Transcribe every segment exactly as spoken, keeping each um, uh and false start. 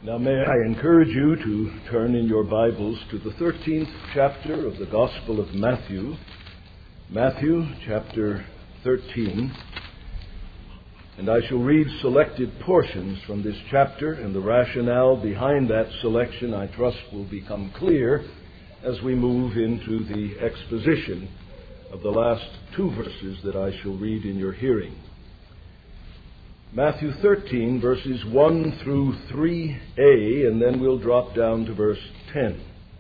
Now may I encourage you to turn in your Bibles to the thirteenth chapter of the Gospel of Matthew. Matthew chapter thirteen. And I shall read selected portions from this chapter, and the rationale behind that selection, I trust, will become clear as we move into the exposition of the last two verses that I shall read in your hearing. Matthew thirteen, verses one through three a, and then we'll drop down to verse ten.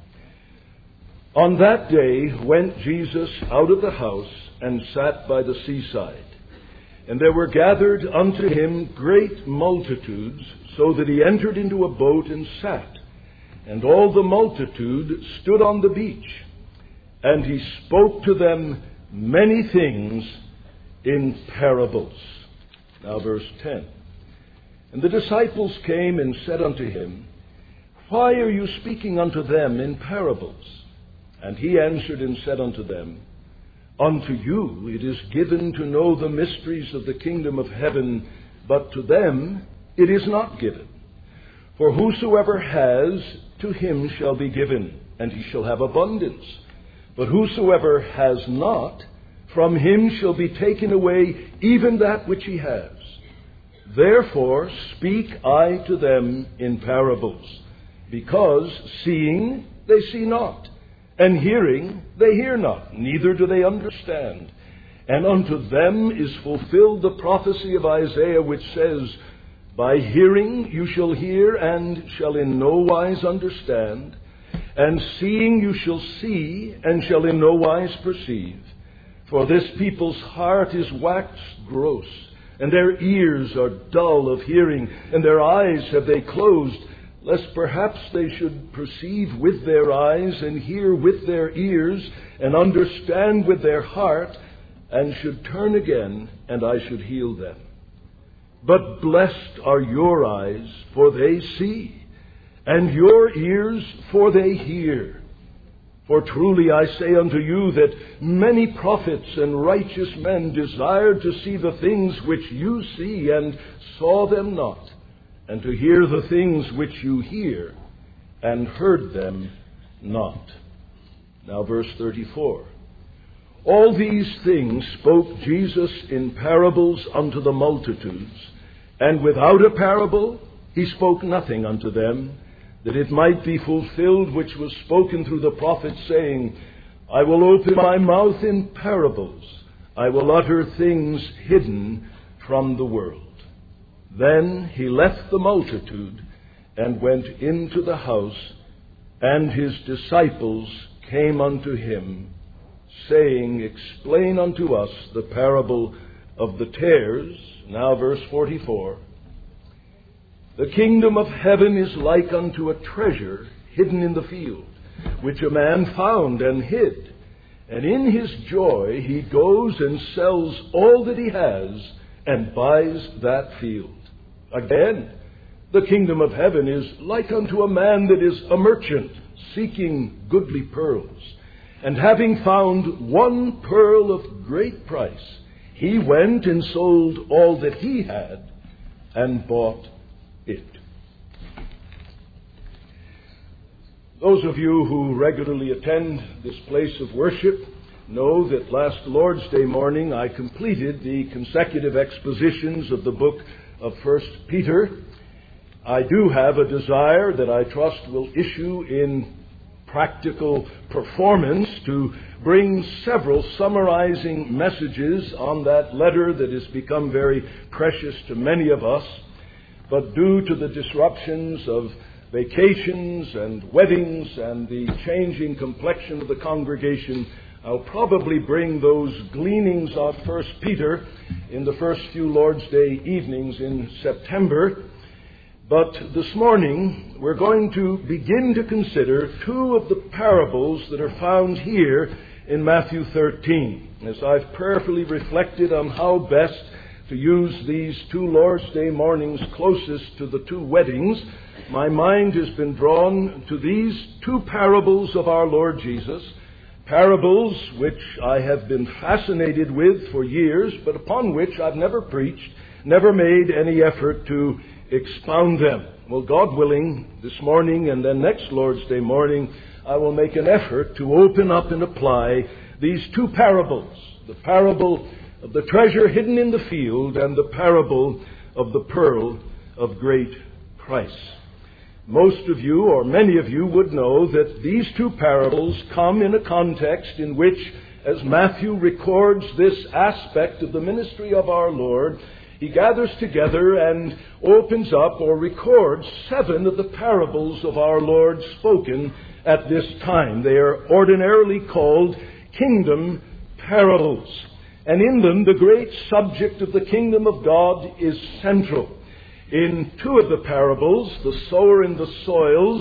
On that day went Jesus out of the house and sat by the seaside. And there were gathered unto him great multitudes, so that he entered into a boat and sat. And all the multitude stood on the beach. And he spoke to them many things in parables. Now verse ten. And the disciples came and said unto him, Why are you speaking unto them in parables? And he answered and said unto them, Unto you it is given to know the mysteries of the kingdom of heaven, but to them it is not given. For whosoever has, to him shall be given, and he shall have abundance. But whosoever has not, from him shall be taken away even that which he has. Therefore speak I to them in parables, because seeing they see not, and hearing they hear not, neither do they understand. And unto them is fulfilled the prophecy of Isaiah, which says, By hearing you shall hear, and shall in no wise understand. And seeing you shall see, and shall in no wise perceive. For this people's heart is waxed gross, and their ears are dull of hearing, and their eyes have they closed, lest perhaps they should perceive with their eyes, and hear with their ears, and understand with their heart, and should turn again, and I should heal them. But blessed are your eyes, for they see, and your ears, for they hear. For truly I say unto you that many prophets and righteous men desired to see the things which you see, and saw them not, and to hear the things which you hear, and heard them not. Now verse thirty-four. All these things spoke Jesus in parables unto the multitudes, and without a parable he spoke nothing unto them, that it might be fulfilled which was spoken through the prophet, saying, I will open my mouth in parables, I will utter things hidden from the world. Then he left the multitude and went into the house, and his disciples came unto him, saying, Explain unto us the parable of the tares. Now verse forty-four. The kingdom of heaven is like unto a treasure hidden in the field, which a man found and hid. And in his joy he goes and sells all that he has and buys that field. Again, the kingdom of heaven is like unto a man that is a merchant, seeking goodly pearls. And having found one pearl of great price, he went and sold all that he had and bought it. Those of you who regularly attend this place of worship know that last Lord's Day morning I completed the consecutive expositions of the book of First Peter. I do have a desire that I trust will issue in practical performance to bring several summarizing messages on that letter that has become very precious to many of us. But due to the disruptions of vacations and weddings and the changing complexion of the congregation, I'll probably bring those gleanings of First Peter in the first few Lord's Day evenings in September. But this morning, we're going to begin to consider two of the parables that are found here in Matthew thirteen. As I've prayerfully reflected on how best to use these two Lord's Day mornings closest to the two weddings, my mind has been drawn to these two parables of our Lord Jesus, parables which I have been fascinated with for years, but upon which I've never preached, never made any effort to expound them. Well, God willing, this morning and then next Lord's Day morning, I will make an effort to open up and apply these two parables, the parable of the treasure hidden in the field and the parable of the pearl of great price. Most of you, or many of you, would know that these two parables come in a context in which, as Matthew records this aspect of the ministry of our Lord, he gathers together and opens up or records seven of the parables of our Lord spoken at this time. They are ordinarily called kingdom parables. And in them, the great subject of the kingdom of God is central. In two of the parables, the sower in the soils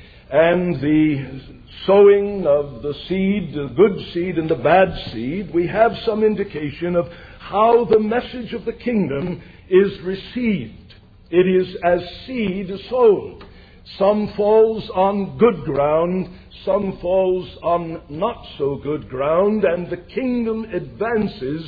and the sowing of the seed, the good seed and the bad seed, we have some indication of how the message of the kingdom is received. It is as seed sown. Some falls on good ground, some falls on not so good ground, and the kingdom advances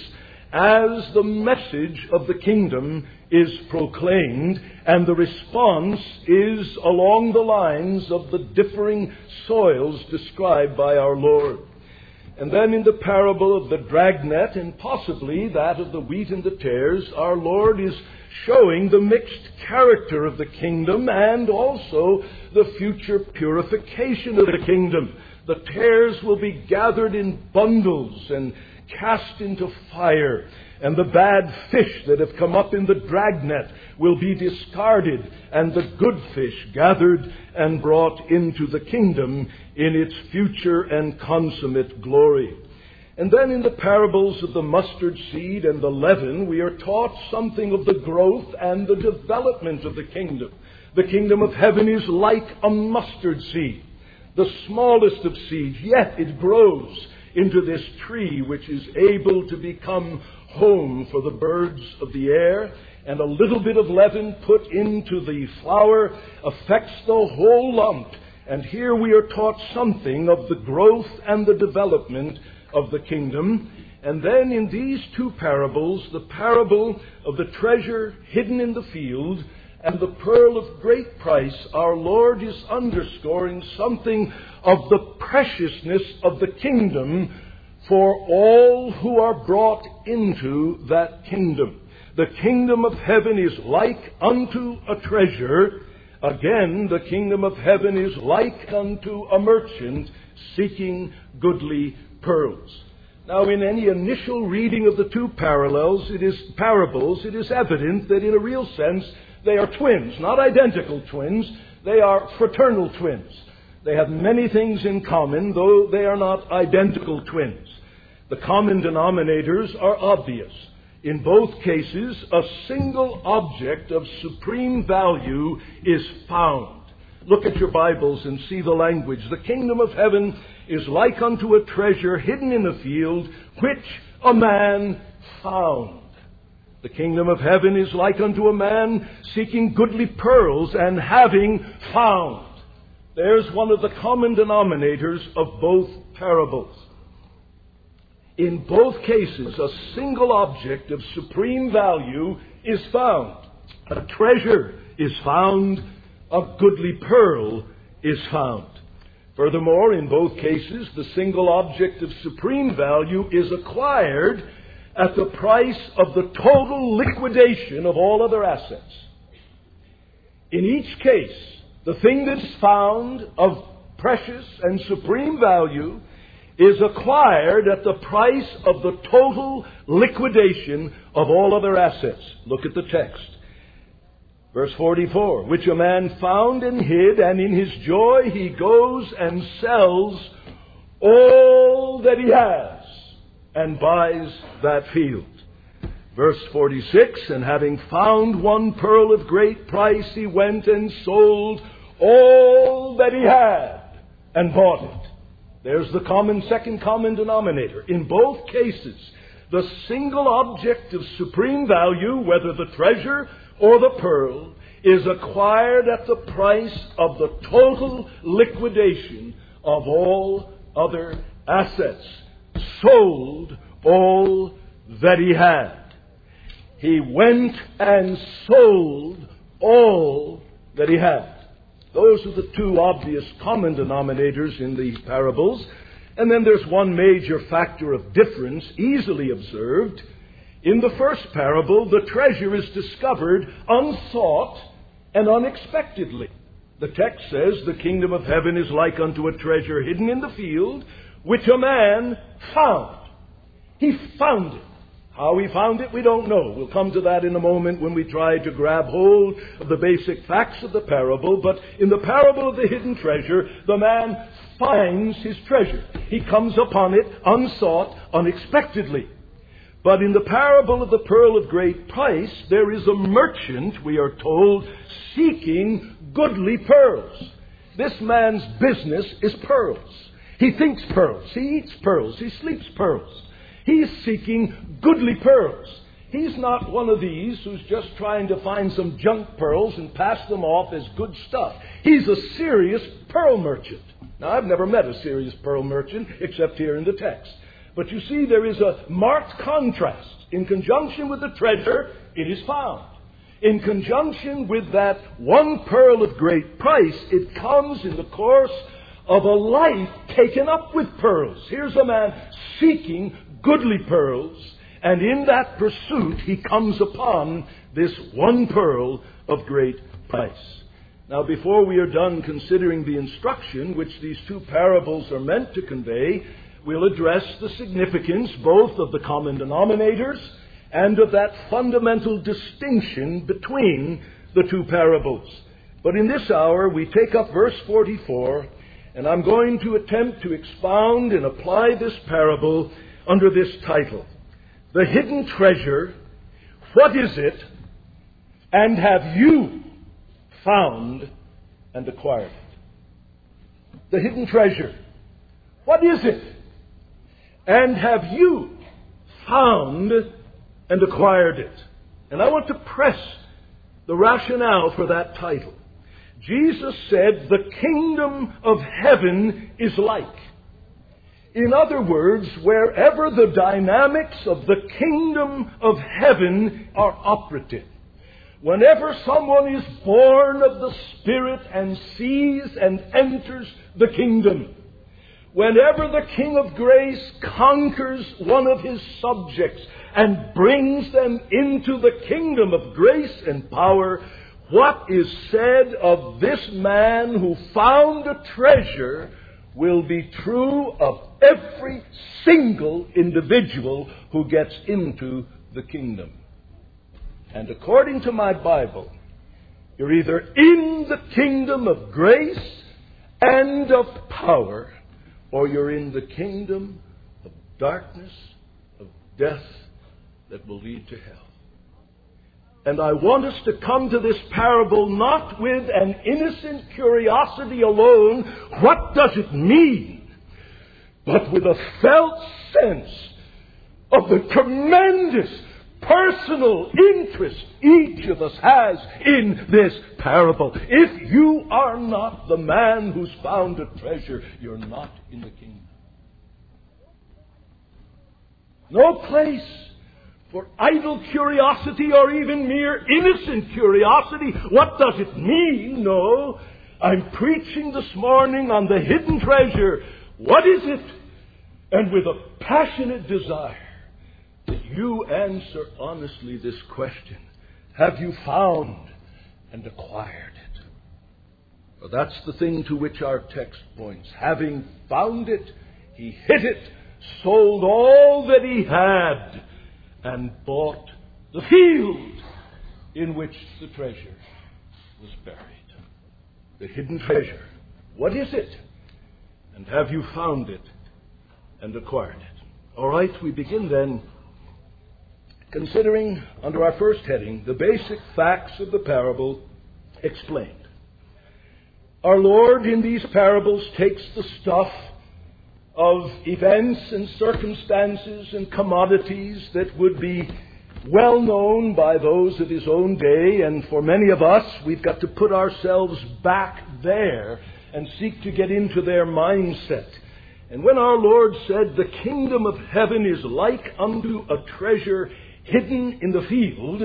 as the message of the kingdom is proclaimed, and the response is along the lines of the differing soils described by our Lord. And then in the parable of the dragnet, and possibly that of the wheat and the tares, our Lord is showing the mixed character of the kingdom and also the future purification of the kingdom. The tares will be gathered in bundles and cast into fire, and the bad fish that have come up in the dragnet will be discarded, and the good fish gathered and brought into the kingdom in its future and consummate glory. And then in the parables of the mustard seed and the leaven, we are taught something of the growth and the development of the kingdom. The kingdom of heaven is like a mustard seed, the smallest of seeds, yet it grows into this tree which is able to become home for the birds of the air, and a little bit of leaven put into the flour affects the whole lump. And here we are taught something of the growth and the development of the kingdom. And then in these two parables, the parable of the treasure hidden in the field and the pearl of great price, our Lord is underscoring something of the preciousness of the kingdom for all who are brought into that kingdom. The kingdom of heaven is like unto a treasure. Again, the kingdom of heaven is like unto a merchant seeking goodly pearls. Now, in any initial reading of the two parallels, it is parables, it is evident that in a real sense they are twins, not identical twins. They are fraternal twins. They have many things in common, though they are not identical twins. The common denominators are obvious. In both cases, a single object of supreme value is found. Look at your Bibles and see the language. The kingdom of heaven is like unto a treasure hidden in a field, which a man found. The kingdom of heaven is like unto a man seeking goodly pearls and having found. There's one of the common denominators of both parables. In both cases, a single object of supreme value is found. A treasure is found. A goodly pearl is found. Furthermore, in both cases, the single object of supreme value is acquired at the price of the total liquidation of all other assets. In each case, the thing that is found of precious and supreme value is acquired at the price of the total liquidation of all other assets. Look at the text. Verse forty-four, which a man found and hid, and in his joy he goes and sells all that he has and buys that field. Verse forty-six, and having found one pearl of great price, he went and sold all that he had and bought it. There's the common second common denominator. In both cases, the single object of supreme value, whether the treasure or the pearl, is acquired at the price of the total liquidation of all other assets. Sold all that he had. He went and sold all that he had. Those are the two obvious common denominators in the parables. And then there's one major factor of difference easily observed. In the first parable, the treasure is discovered unsought and unexpectedly. The text says, the kingdom of heaven is like unto a treasure hidden in the field, which a man found. He found it. How he found it, we don't know. We'll come to that in a moment when we try to grab hold of the basic facts of the parable. But in the parable of the hidden treasure, the man finds his treasure. He comes upon it unsought, unexpectedly. But in the parable of the pearl of great price, there is a merchant, we are told, seeking goodly pearls. This man's business is pearls. He thinks pearls. He eats pearls. He sleeps pearls. He's seeking goodly pearls. He's not one of these who's just trying to find some junk pearls and pass them off as good stuff. He's a serious pearl merchant. Now, I've never met a serious pearl merchant except here in the text. But you see, there is a marked contrast. In conjunction with the treasure, it is found. In conjunction with that one pearl of great price, it comes in the course of a life taken up with pearls. Here's a man seeking goodly pearls, and in that pursuit he comes upon this one pearl of great price. Now, before we are done considering the instruction which these two parables are meant to convey, we'll address the significance both of the common denominators and of that fundamental distinction between the two parables. But in this hour, we take up verse forty-four, and I'm going to attempt to expound and apply this parable under this title: The Hidden Treasure, What is it, and have you found and acquired it? The hidden treasure. What is it? And have you found and acquired it? And I want to press the rationale for that title. Jesus said, the kingdom of heaven is like. In other words, wherever the dynamics of the kingdom of heaven are operative, whenever someone is born of the Spirit and sees and enters the kingdom, whenever the King of Grace conquers one of his subjects and brings them into the kingdom of grace and power, what is said of this man who found a treasure will be true of every single individual who gets into the kingdom. And according to my Bible, you're either in the kingdom of grace and of power, or you're in the kingdom of darkness, of death, that will lead to hell. And I want us to come to this parable not with an innocent curiosity alone, what does it mean? But with a felt sense of the tremendous personal interest each of us has in this parable. If you are not the man who's found a treasure, you're not in the kingdom. No place for idle curiosity or even mere innocent curiosity. What does it mean? No. I'm preaching this morning on the hidden treasure. What is it? And with a passionate desire that you answer honestly this question: have you found and acquired it? For that's the thing to which our text points. Having found it, he hid it, sold all that he had, and bought the field in which the treasure was buried. The hidden treasure. What is it? And have you found it and acquired it? All right, we begin then considering, under our first heading, the basic facts of the parable explained. Our Lord in these parables takes the stuff of events and circumstances and commodities that would be well known by those of his own day, and for many of us, we've got to put ourselves back there and seek to get into their mindset. And when our Lord said, the kingdom of heaven is like unto a treasure hidden in the field,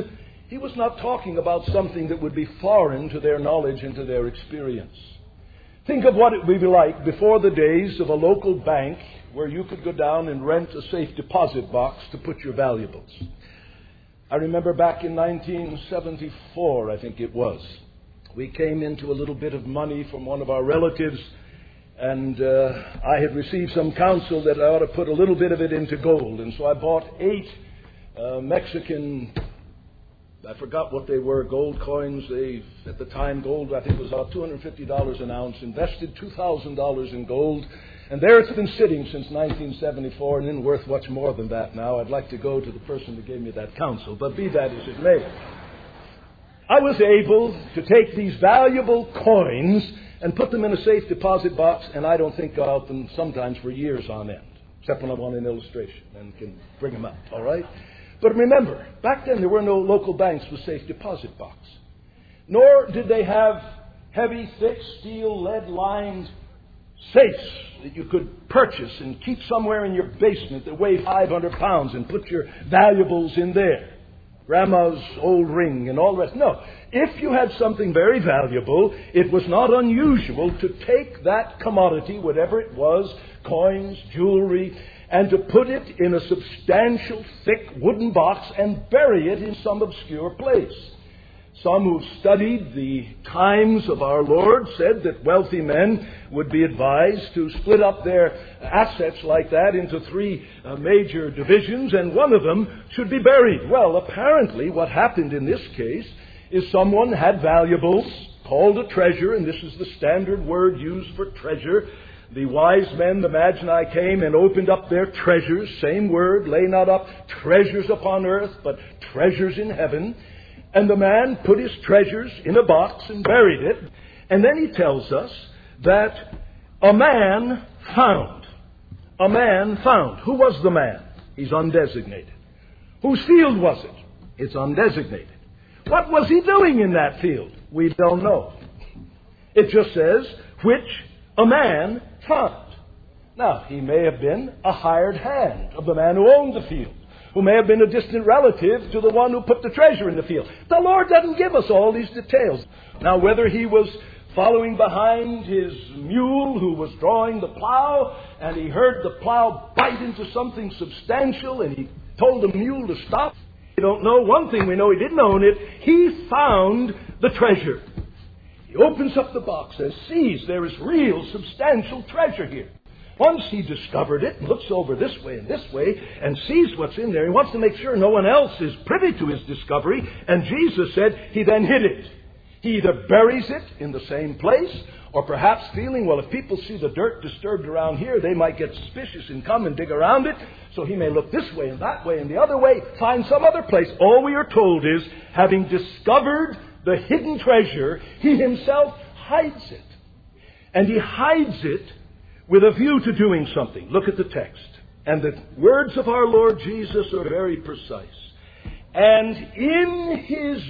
He was not talking about something that would be foreign to their knowledge and to their experience. Think of what it would be like before the days of a local bank where you could go down and rent a safe deposit box to put your valuables. I remember back in nineteen seventy-four, I think it was, we came into a little bit of money from one of our relatives, and uh, I had received some counsel that I ought to put a little bit of it into gold. And so I bought eight uh, Mexican, I forgot what they were, gold coins. They, at the time, gold, I think, was about two hundred fifty dollars an ounce, invested two thousand dollars in gold. And there it's been sitting since nineteen seventy-four, and isn't worth much more than that now. I'd like to go to the person who gave me that counsel, but be that as it may. I was able to take these valuable coins and put them in a safe deposit box, and I don't think about them sometimes for years on end, except when I want an illustration and can bring them out, all right? But remember, back then there were no local banks with safe deposit box. Nor did they have heavy, thick, steel, lead-lined safes that you could purchase and keep somewhere in your basement that weigh five hundred pounds and put your valuables in there. Grandma's old ring and all the rest. No. If you had something very valuable, it was not unusual to take that commodity, whatever it was, coins, jewelry, and to put it in a substantial, thick wooden box and bury it in some obscure place. Some who studied the times of our Lord said that wealthy men would be advised to split up their assets like that into three uh, major divisions, and one of them should be buried. Well, apparently what happened in this case is someone had valuables called a treasure, and this is the standard word used for treasure. The wise men, the Magi, came and opened up their treasures, same word, lay not up treasures upon earth, but treasures in heaven. And the man put his treasures in a box and buried it. And then he tells us that a man found. A man found. Who was the man? He's undesignated. Whose field was it? It's undesignated. What was he doing in that field? We don't know. It just says, which a man found. Now, he may have been a hired hand of the man who owned the field, who may have been a distant relative to the one who put the treasure in the field. The Lord doesn't give us all these details. Now, whether he was following behind his mule who was drawing the plow, and he heard the plow bite into something substantial, and he told the mule to stop, we don't know. One thing we know, he didn't own it. He found the treasure. He opens up the box and sees there is real substantial treasure here. Once he discovered it, looks over this way and this way, and sees what's in there, he wants to make sure no one else is privy to his discovery, and Jesus said he then hid it. He either buries it in the same place, or perhaps feeling, well, if people see the dirt disturbed around here, they might get suspicious and come and dig around it, so he may look this way and that way and the other way, find some other place. All we are told is, having discovered the hidden treasure, he himself hides it. And he hides it with a view to doing something. Look at the text. And the words of our Lord Jesus are very precise. And in his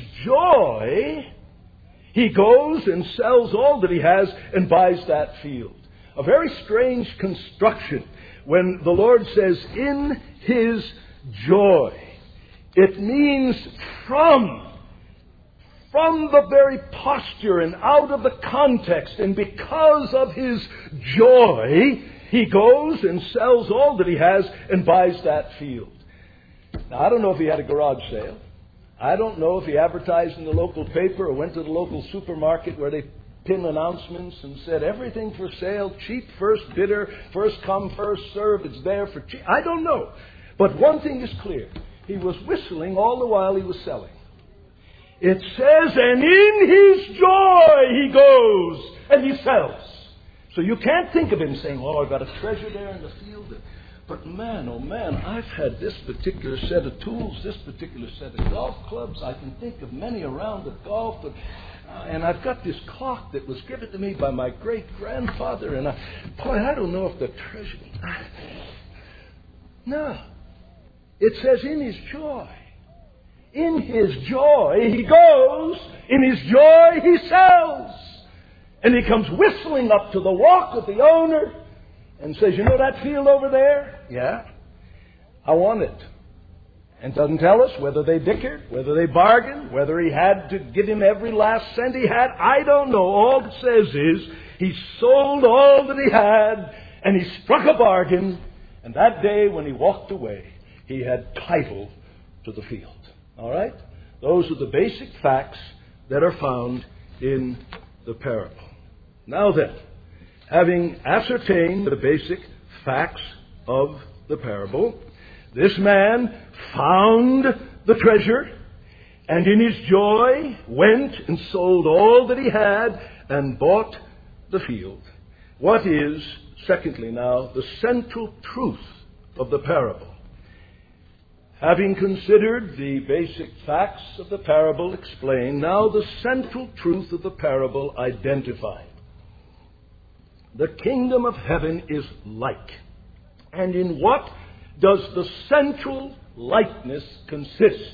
joy, he goes and sells all that he has and buys that field. A very strange construction when the Lord says, in his joy. It means from. From the very posture and out of the context, and because of his joy, he goes and sells all that he has and buys that field. Now, I don't know if he had a garage sale. I don't know if he advertised in the local paper or went to the local supermarket where they pin announcements and said, everything for sale, cheap, first bidder, first come, first served, it's there for cheap. I don't know. But one thing is clear. He was whistling all the while he was selling. It says, and in his joy he goes and he sells. So you can't think of him saying, oh, I've got a treasure there in the field. But man, oh man, I've had this particular set of tools, this particular set of golf clubs. I can think of many around of golf. But, uh, and I've got this clock that was given to me by my great-grandfather. And I, boy, I don't know if the treasure... No. It says in his joy. In his joy, he goes. In his joy, he sells. And he comes whistling up to the walk of the owner and says, you know that field over there? Yeah. I want it. And doesn't tell us whether they bickered, whether they bargained, whether he had to give him every last cent he had. I don't know. All it says is he sold all that he had and he struck a bargain. And that day when he walked away, he had title to the field. All right? Those are the basic facts that are found in the parable. Now then, having ascertained the basic facts of the parable, this man found the treasure, and in his joy went and sold all that he had and bought the field. What is, secondly now, the central truth of the parable? Having considered the basic facts of the parable explained, now the central truth of the parable identified. The kingdom of heaven is like. And in what does the central likeness consist?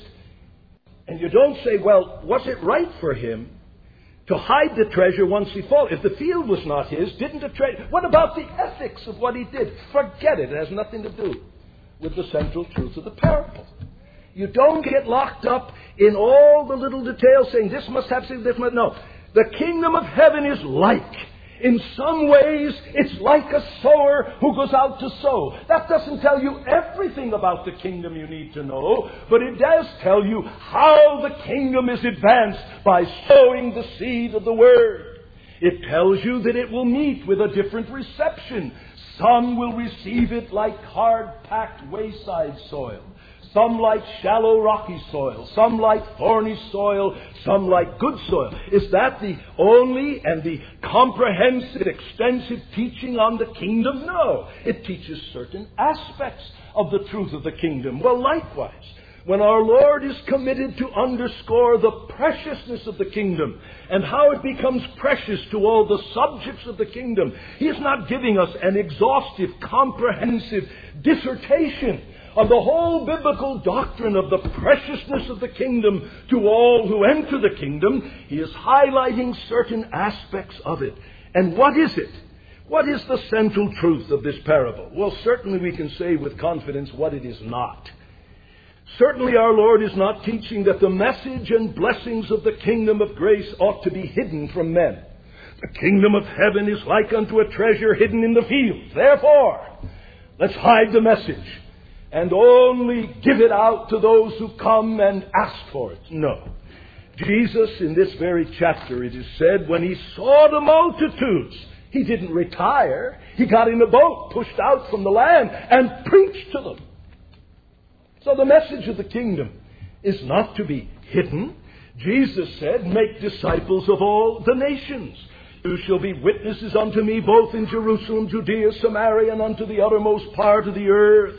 And you don't say, well, was it right for him to hide the treasure once he fell? If the field was not his, didn't the treasure... What about the ethics of what he did? Forget it. It has nothing to do with the central truth of the parable. You don't get locked up in all the little details saying this must have something, this must... No. The kingdom of heaven is like. In some ways, it's like a sower who goes out to sow. That doesn't tell you everything about the kingdom you need to know, but it does tell you how the kingdom is advanced by sowing the seed of the word. It tells you that it will meet with a different reception. Some will receive it like hard-packed wayside soil. Some like shallow rocky soil, some like thorny soil, some like good soil. Is that the only and the comprehensive, extensive teaching on the kingdom? No. It teaches certain aspects of the truth of the kingdom. Well, likewise, when our Lord is committed to underscore the preciousness of the kingdom and how it becomes precious to all the subjects of the kingdom, He is not giving us an exhaustive, comprehensive dissertation of the whole biblical doctrine of the preciousness of the kingdom to all who enter the kingdom. He is highlighting certain aspects of it. And what is it? What is the central truth of this parable? Well, certainly we can say with confidence what it is not. Certainly our Lord is not teaching that the message and blessings of the kingdom of grace ought to be hidden from men. The kingdom of heaven is like unto a treasure hidden in the field. Therefore, let's hide the message and only give it out to those who come and ask for it. No. Jesus, in this very chapter, it is said, when He saw the multitudes, He didn't retire. He got in a boat, pushed out from the land, and preached to them. So the message of the kingdom is not to be hidden. Jesus said, make disciples of all the nations. You shall be witnesses unto me both in Jerusalem, Judea, Samaria, and unto the uttermost part of the earth.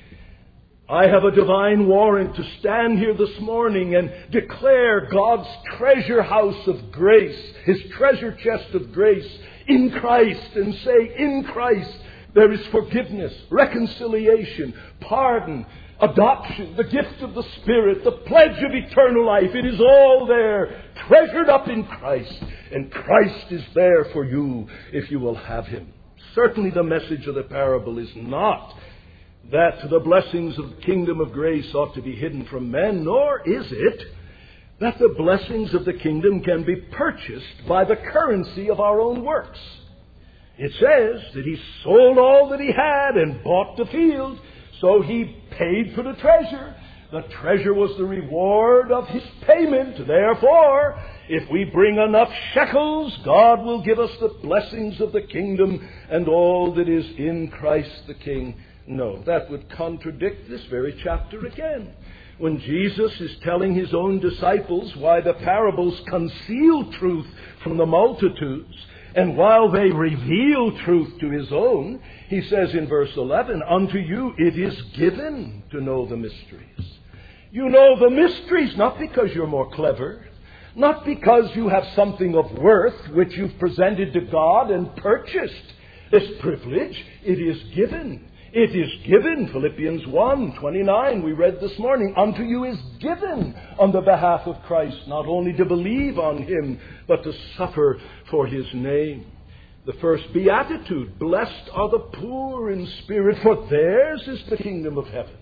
I have a divine warrant to stand here this morning and declare God's treasure house of grace, His treasure chest of grace in Christ, and say, in Christ there is forgiveness, reconciliation, pardon, adoption, the gift of the Spirit, the pledge of eternal life. It is all there, treasured up in Christ. And Christ is there for you if you will have Him. Certainly the message of the parable is not that the blessings of the kingdom of grace ought to be hidden from men, nor is it that the blessings of the kingdom can be purchased by the currency of our own works. It says that He sold all that He had and bought the field, so He paid for the treasure. The treasure was the reward of His payment. Therefore, if we bring enough shekels, God will give us the blessings of the kingdom and all that is in Christ the King. No, that would contradict this very chapter again. When Jesus is telling His own disciples why the parables conceal truth from the multitudes, and while they reveal truth to His own, He says in verse eleven, unto you it is given to know the mysteries. You know the mysteries not because you're more clever, not because you have something of worth which you've presented to God and purchased. This privilege, it is given. It is given, Philippians one twenty-nine, we read this morning, unto you is given on the behalf of Christ, not only to believe on Him, but to suffer for His name. The first beatitude, blessed are the poor in spirit, for theirs is the kingdom of heaven.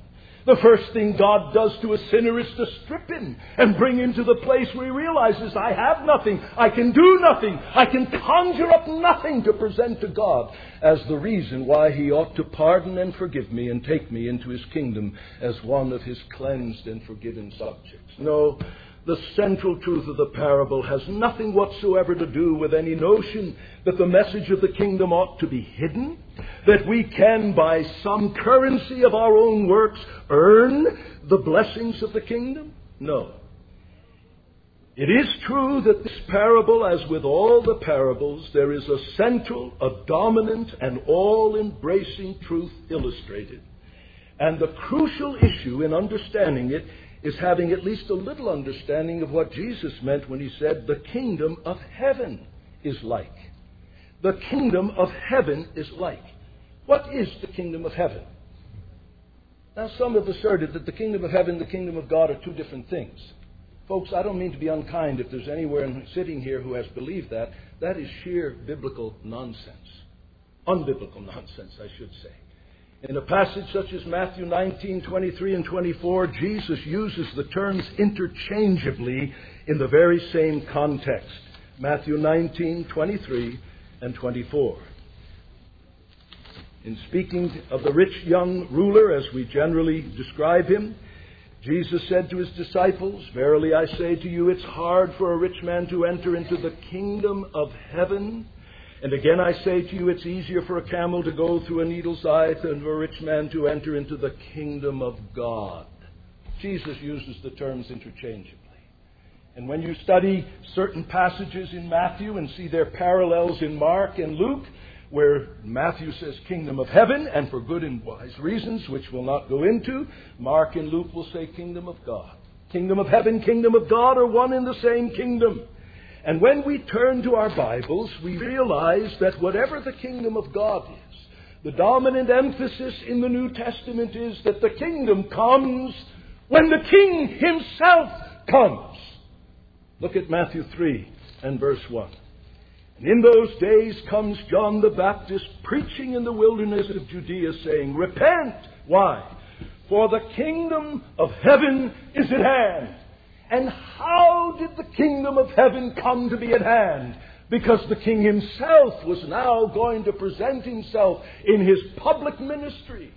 The first thing God does to a sinner is to strip him and bring him to the place where he realizes, I have nothing, I can do nothing, I can conjure up nothing to present to God as the reason why he ought to pardon and forgive me and take me into his kingdom as one of his cleansed and forgiven subjects. No, the central truth of the parable has nothing whatsoever to do with any notion that the message of the kingdom ought to be hidden, that we can, by some currency of our own works, earn the blessings of the kingdom. No. It is true that this parable, as with all the parables, there is a central, a dominant, and all-embracing truth illustrated. And the crucial issue in understanding it is having at least a little understanding of what Jesus meant when he said, the kingdom of heaven is like. The kingdom of heaven is like. What is the kingdom of heaven? Now, some have asserted that the kingdom of heaven and the kingdom of God are two different things. Folks, I don't mean to be unkind if there's anyone sitting here who has believed that. That is sheer biblical nonsense. Unbiblical nonsense, I should say. In a passage such as Matthew nineteen, twenty-three and twenty-four, Jesus uses the terms interchangeably in the very same context. Matthew nineteen, twenty-three and twenty-four. In speaking of the rich young ruler, as we generally describe him, Jesus said to his disciples, Verily I say to you, it's hard for a rich man to enter into the kingdom of heaven. And again I say to you, it's easier for a camel to go through a needle's eye than for a rich man to enter into the kingdom of God. Jesus uses the terms interchangeably. And when you study certain passages in Matthew and see their parallels in Mark and Luke, where Matthew says kingdom of heaven, and for good and wise reasons, which we'll not go into, Mark and Luke will say kingdom of God. Kingdom of heaven, kingdom of God are one and the same kingdom. And when we turn to our Bibles, we realize that whatever the kingdom of God is, the dominant emphasis in the New Testament is that the kingdom comes when the King himself comes. Look at Matthew three and verse one. And in those days comes John the Baptist preaching in the wilderness of Judea, saying, Repent! Why? For the kingdom of heaven is at hand. And how did the kingdom of heaven come to be at hand? Because the King himself was now going to present himself in his public ministry.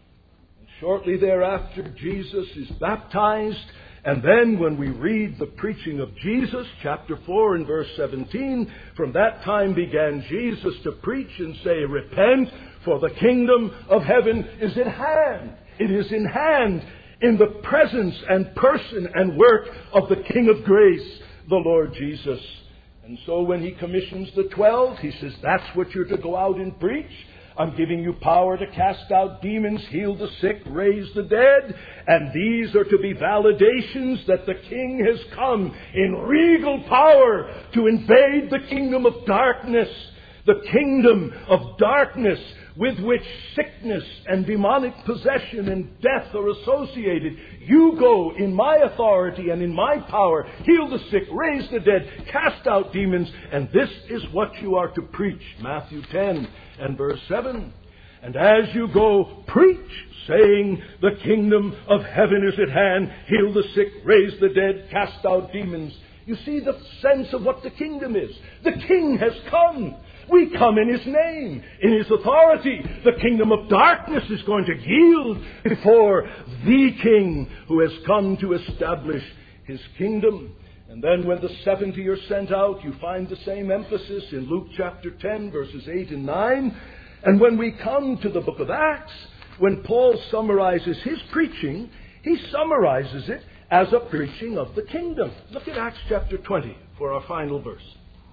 And shortly thereafter, Jesus is baptized. And then when we read the preaching of Jesus, chapter four and verse seventeen, from that time began Jesus to preach and say, Repent, for the kingdom of heaven is at hand. It is in hand in the presence and person and work of the King of grace, the Lord Jesus. And so when he commissions the twelve, he says, that's what you're to go out and preach. I'm giving you power to cast out demons, heal the sick, raise the dead. And these are to be validations that the King has come in regal power to invade the kingdom of darkness. The kingdom of darkness with which sickness and demonic possession and death are associated. You go in my authority and in my power, heal the sick, raise the dead, cast out demons, and this is what you are to preach. Matthew ten and verse seven. And as you go, preach, saying, the kingdom of heaven is at hand, heal the sick, raise the dead, cast out demons. You see the sense of what the kingdom is. The King has come. We come in his name, in his authority. The kingdom of darkness is going to yield before the King who has come to establish his kingdom. And then when the seventy are sent out, you find the same emphasis in Luke chapter ten, verses eight and nine. And when we come to the book of Acts, when Paul summarizes his preaching, he summarizes it as a preaching of the kingdom. Look at Acts chapter twenty for our final verse.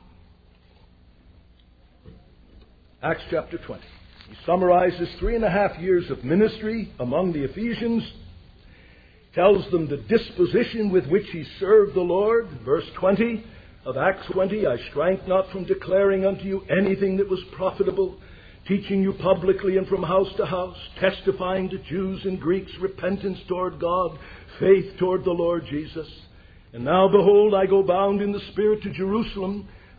Acts chapter twenty. He summarizes three and a half years of ministry among the Ephesians, tells them the disposition with which he served the Lord. Verse twenty of Acts twenty, I shrank not from declaring unto you anything that was profitable, teaching you publicly and from house to house, testifying to Jews and Greeks repentance toward God, faith toward the Lord Jesus. And now, behold, I go bound in the Spirit to Jerusalem,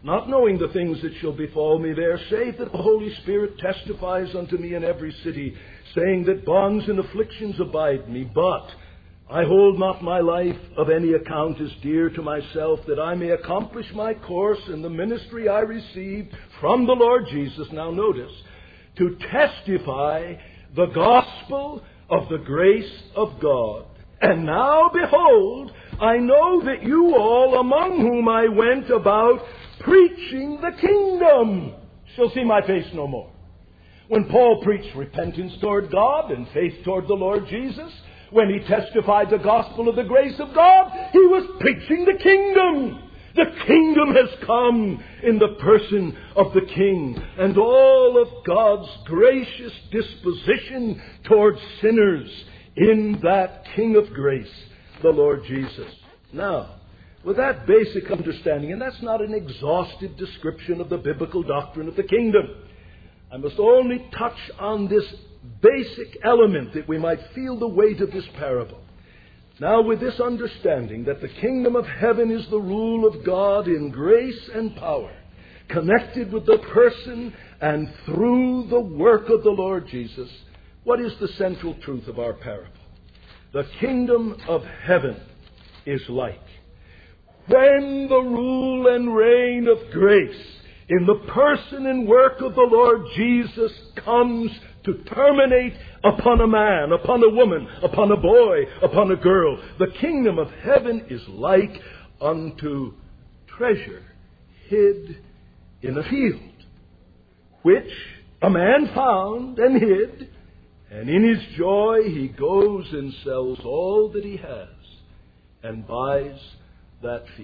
not knowing the things that shall befall me there, save that the Holy Spirit testifies unto me in every city, saying that bonds and afflictions abide me. But I hold not my life of any account as dear to myself, that I may accomplish my course in the ministry I received from the Lord Jesus. Now notice, to testify the gospel of the grace of God. And now, behold, I know that you all, among whom I went about preaching the kingdom, shall see my face no more. When Paul preached repentance toward God and faith toward the Lord Jesus, when he testified the gospel of the grace of God, he was preaching the kingdom. The kingdom has come in the person of the King, and all of God's gracious disposition towards sinners in that King of grace, the Lord Jesus. Now, with that basic understanding, and that's not an exhaustive description of the biblical doctrine of the kingdom, I must only touch on this basic element that we might feel the weight of this parable. Now, with this understanding that the kingdom of heaven is the rule of God in grace and power, connected with the person and through the work of the Lord Jesus, what is the central truth of our parable? The kingdom of heaven is like when the rule and reign of grace in the person and work of the Lord Jesus comes to terminate upon a man, upon a woman, upon a boy, upon a girl. The kingdom of heaven is like unto treasure hid in a field, which a man found and hid, and in his joy he goes and sells all that he has and buys that field.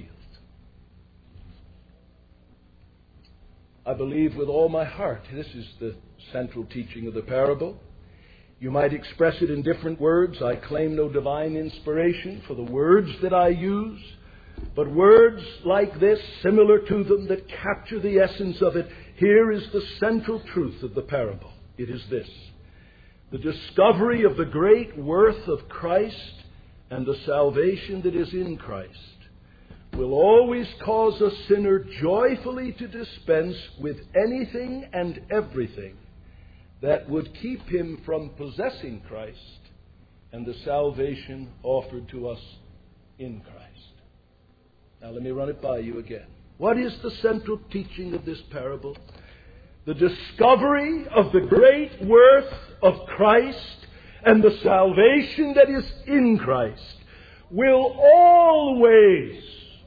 I believe with all my heart this is the central teaching of the parable. You might express it in different words. I claim no divine inspiration for the words that I use, but words like this, similar to them, that capture the essence of it. Here is the central truth of the parable. It is this: the discovery of the great worth of Christ and the salvation that is in Christ will always cause a sinner joyfully to dispense with anything and everything that would keep him from possessing Christ and the salvation offered to us in Christ. Now let me run it by you again. What is the central teaching of this parable? The discovery of the great worth of Christ and the salvation that is in Christ will always,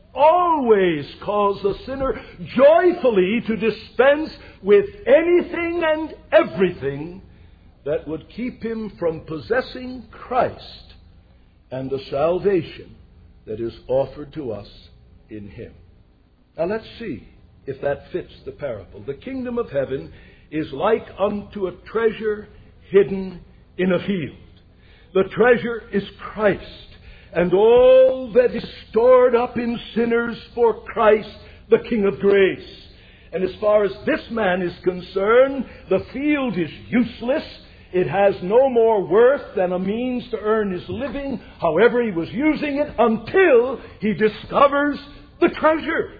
always cause the sinner joyfully to dispense with anything and everything that would keep him from possessing Christ and the salvation that is offered to us in Him. Now let's see if that fits the parable. The kingdom of heaven is like unto a treasure hidden in a field. The treasure is Christ, and all that is stored up in sinners for Christ, the King of grace. And as far as this man is concerned, the field is useless. It has no more worth than a means to earn his living, however he was using it, until he discovers the treasure.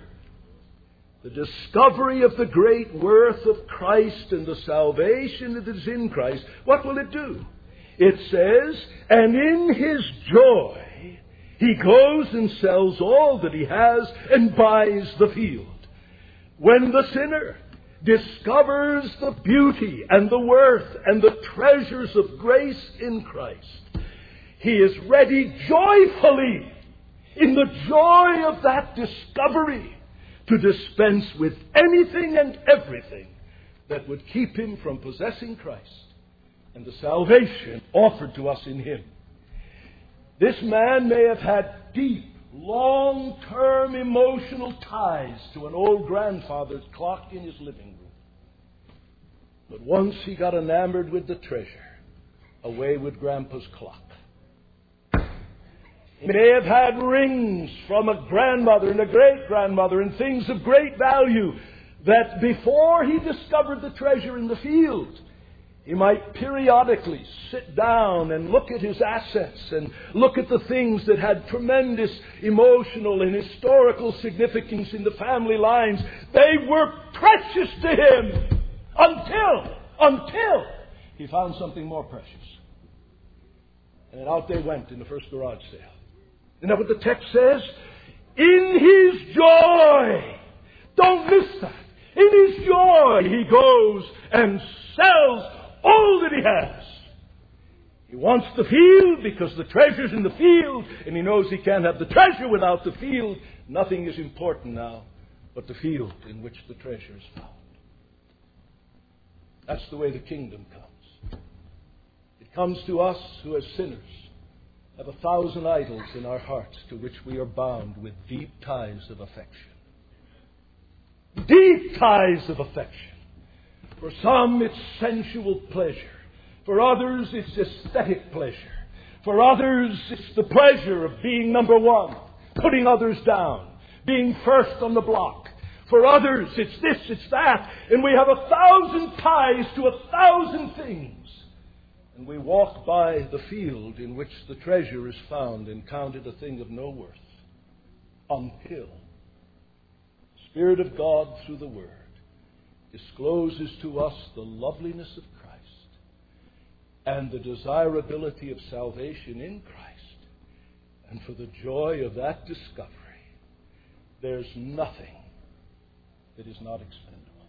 The discovery of the great worth of Christ and the salvation that is in Christ, what will it do? It says, and in his joy, he goes and sells all that he has and buys the field. When the sinner discovers the beauty and the worth and the treasures of grace in Christ, he is ready joyfully, in the joy of that discovery, to dispense with anything and everything that would keep him from possessing Christ and the salvation offered to us in Him. This man may have had deep, long-term emotional ties to an old grandfather's clock in his living room. But once he got enamored with the treasure, away with Grandpa's clock. He may have had rings from a grandmother and a great-grandmother and things of great value that before he discovered the treasure in the field, He might periodically sit down and look at his assets and look at the things that had tremendous emotional and historical significance in the family lines. They were precious to him until, until he found something more precious. And out they went in the first garage sale. Isn't that what the text says? In his joy. Don't miss that. In his joy, he goes and sells all that he has. He wants the field because the treasure's in the field, and he knows he can't have the treasure without the field. Nothing is important now but the field in which the treasure is found. That's the way the kingdom comes. It comes to us who, as sinners, have a thousand idols in our hearts to which we are bound with deep ties of affection. Deep ties of affection. For some, it's sensual pleasure. For others, it's aesthetic pleasure. For others, it's the pleasure of being number one, putting others down, being first on the block. For others, it's this, it's that. And we have a thousand ties to a thousand things. And we walk by the field in which the treasure is found and count it a thing of no worth until the Spirit of God, through the Word, discloses to us the loveliness of Christ and the desirability of salvation in Christ. And for the joy of that discovery, there's nothing that is not expendable.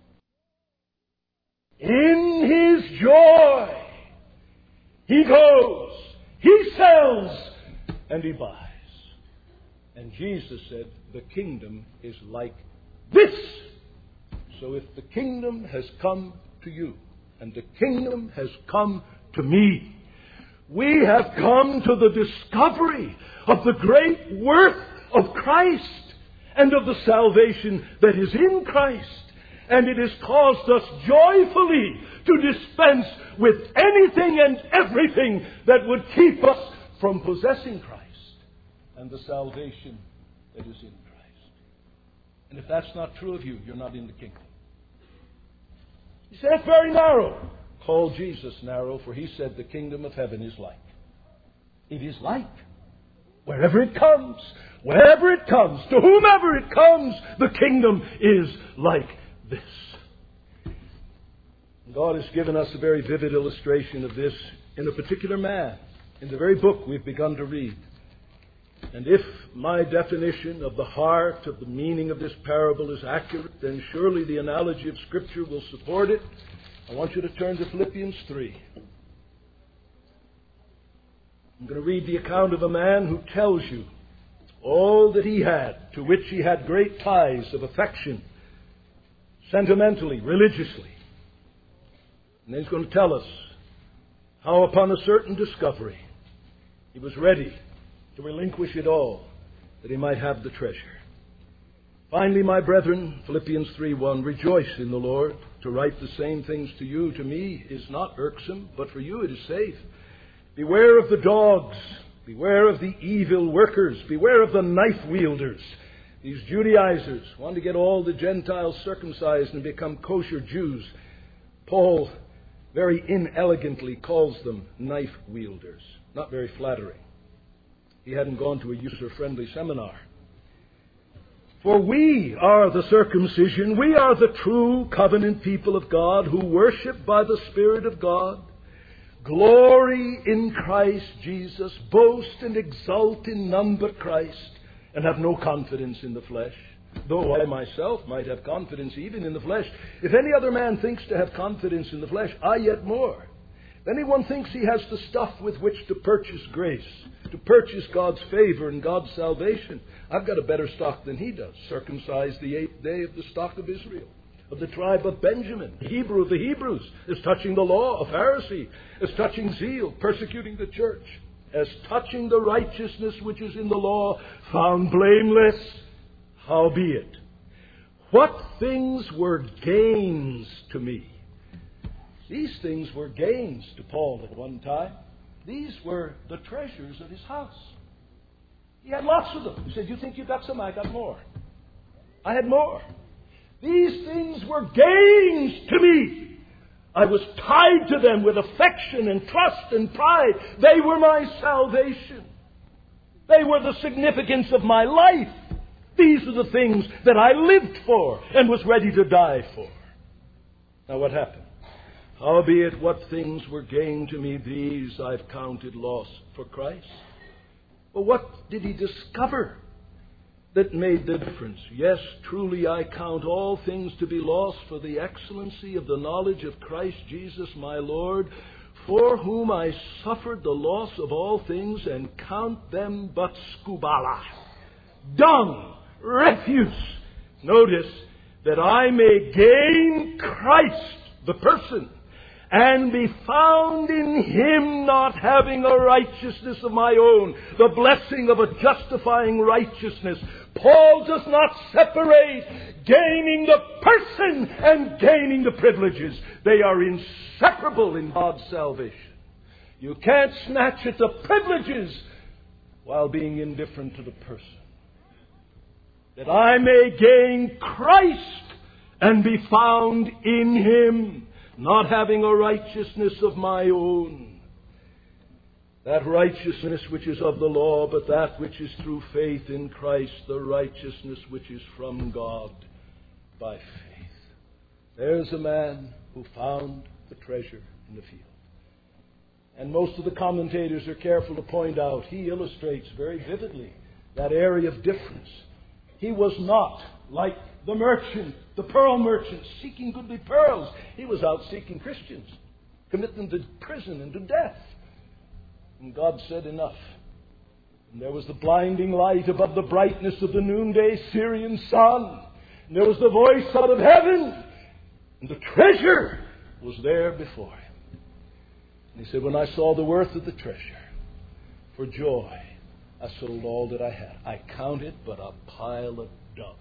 In his joy, he goes, he sells, and he buys. And Jesus said, the kingdom is like this. So if the kingdom has come to you, and the kingdom has come to me, we have come to the discovery of the great worth of Christ and of the salvation that is in Christ. And it has caused us joyfully to dispense with anything and everything that would keep us from possessing Christ and the salvation that is in Christ. And if that's not true of you, you're not in the kingdom. He said it's very narrow. Call Jesus narrow, for he said the kingdom of heaven is like. It is like. Wherever it comes, wherever it comes, to whomever it comes, the kingdom is like this. God has given us a very vivid illustration of this in a particular man, in the very book we've begun to read. And if my definition of the heart of the meaning of this parable is accurate, then surely the analogy of Scripture will support it. I want you to turn to Philippians three. I'm going to read the account of a man who tells you all that he had, to which he had great ties of affection, sentimentally, religiously. And then he's going to tell us how upon a certain discovery he was ready to relinquish it all that he might have the treasure. Finally, my brethren, Philippians three one, rejoice in the Lord. To write the same things to you, to me, is not irksome, but for you it is safe. Beware of the dogs. Beware of the evil workers. Beware of the knife wielders. These Judaizers want to get all the Gentiles circumcised and become kosher Jews. Paul very inelegantly calls them knife wielders. Not very flattering. He hadn't gone to a user-friendly seminar. For we are the circumcision, we are the true covenant people of God who worship by the Spirit of God, glory in Christ Jesus, boast and exult in none but Christ, and have no confidence in the flesh. Though I myself might have confidence even in the flesh. If any other man thinks to have confidence in the flesh, I yet more. If anyone thinks he has the stuff with which to purchase grace, to purchase God's favor and God's salvation, I've got a better stock than he does. Circumcised the eighth day of the stock of Israel, of the tribe of Benjamin, Hebrew of the Hebrews, as touching the law, a Pharisee, as touching zeal, persecuting the church, as touching the righteousness which is in the law, found blameless. Howbeit, what things were gains to me? These things were gains to Paul at one time. These were the treasures of his house. He had lots of them. He said, you think you got some? I got more. I had more. These things were gains to me. I was tied to them with affection and trust and pride. They were my salvation. They were the significance of my life. These are the things that I lived for and was ready to die for. Now what happened? Howbeit what things were gained to me, these I've counted loss for Christ. But what did he discover that made the difference? Yes, truly I count all things to be lost for the excellency of the knowledge of Christ Jesus my Lord, for whom I suffered the loss of all things, and count them but skubala, dung, refuse. Notice, that I may gain Christ, the person, and be found in Him, not having a righteousness of my own, the blessing of a justifying righteousness. Paul does not separate gaining the person and gaining the privileges. They are inseparable in God's salvation. You can't snatch at the privileges while being indifferent to the person. That I may gain Christ and be found in Him, not having a righteousness of my own. That righteousness which is of the law, but that which is through faith in Christ, the righteousness which is from God by faith. There's a man who found the treasure in the field. And most of the commentators are careful to point out, he illustrates very vividly that area of difference. He was not like the merchant, the pearl merchant, seeking goodly pearls. He was out seeking Christians, commit them to prison and to death. And God said, enough. And there was the blinding light above the brightness of the noonday Syrian sun. And there was the voice out of heaven. And the treasure was there before him. And he said, when I saw the worth of the treasure, for joy, I sold all that I had. I counted but a pile of dung.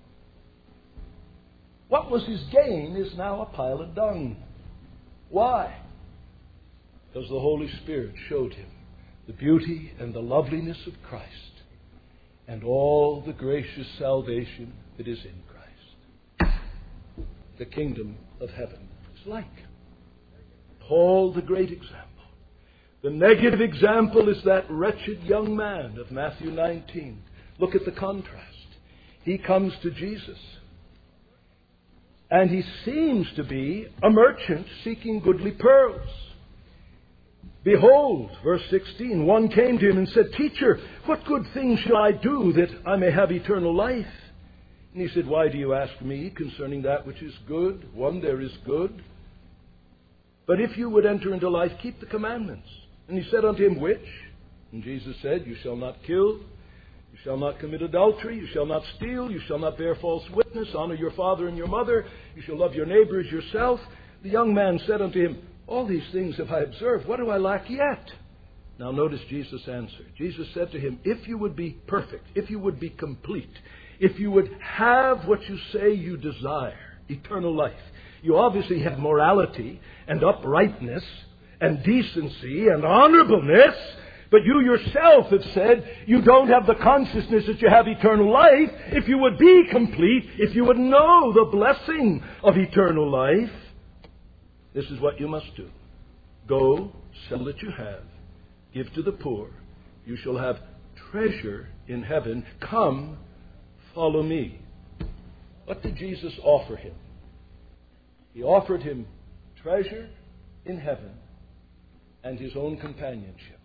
What was his gain is now a pile of dung. Why? Because the Holy Spirit showed him the beauty and the loveliness of Christ and all the gracious salvation that is in Christ. The kingdom of heaven is like. Paul, the great example. The negative example is that wretched young man of Matthew nineteen. Look at the contrast. He comes to Jesus, and he seems to be a merchant seeking goodly pearls. Behold, verse sixteen, one came to him and said, Teacher, what good thing shall I do that I may have eternal life? And he said, Why do you ask me concerning that which is good? One, there is good. But if you would enter into life, keep the commandments. And he said unto him, Which? And Jesus said, You shall not kill, you shall not commit adultery, you shall not steal, you shall not bear false witness, honor your father and your mother, you shall love your neighbor as yourself. The young man said unto him, All these things have I observed, what do I lack yet? Now notice Jesus' answer. Jesus said to him, If you would be perfect, if you would be complete, if you would have what you say you desire, eternal life, you obviously have morality and uprightness and decency and honorableness, but you yourself have said you don't have the consciousness that you have eternal life. If you would be complete, if you would know the blessing of eternal life, this is what you must do. Go, sell that you have, give to the poor. You shall have treasure in heaven. Come, follow me. What did Jesus offer him? He offered him treasure in heaven and his own companionship.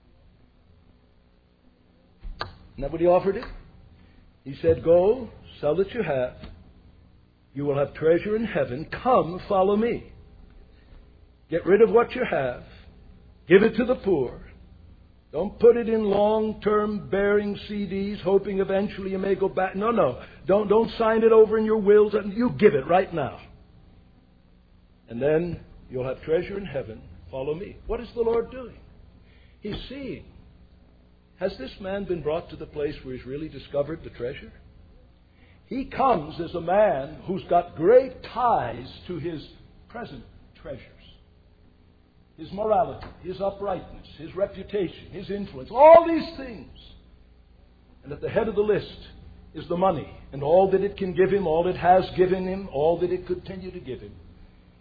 Isn't that what he offered him? He said, Go, sell that you have. You will have treasure in heaven. Come, follow me. Get rid of what you have. Give it to the poor. Don't put it in long-term bearing C Ds, hoping eventually you may go back. No, no. Don't, don't sign it over in your wills. You give it right now. And then you'll have treasure in heaven. Follow me. What is the Lord doing? He's seeing. Has this man been brought to the place where he's really discovered the treasure? He comes as a man who's got great ties to his present treasures. His morality, his uprightness, his reputation, his influence, all these things. And at the head of the list is the money and all that it can give him, all it has given him, all that it could continue to give him.